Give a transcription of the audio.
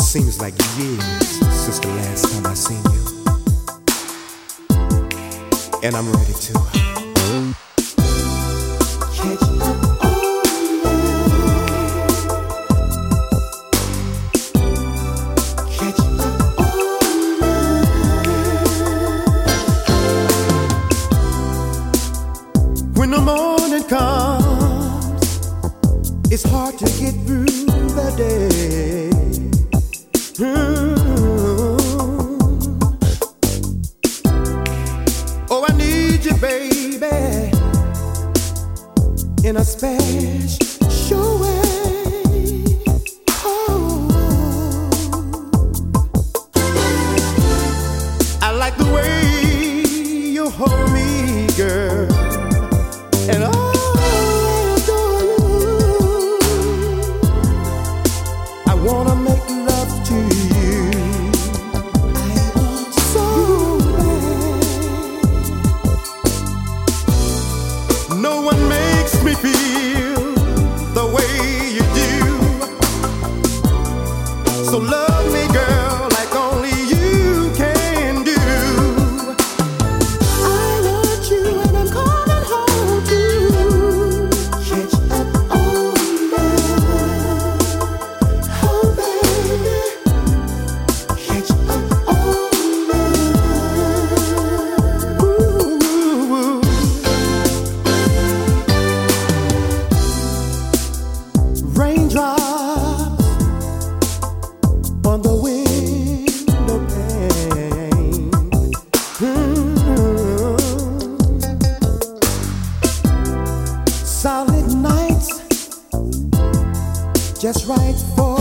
Seems like years since the last time I seen you, and I'm ready to catch up on love. Catch up on love. When the morning comes, it's hard to get through the day. Oh, I need you, baby, in a special way. Oh, I like the way you hold me, girl, and I adore you. I wanna make love to you. I want so bad. No one makes me feel the way you do. So love me, girl, like only you can do. I want you and I'm coming home to catch up on love. Oh, baby, catch up on love. Ooh. Raindrops on the window pane. Solid nights, just right for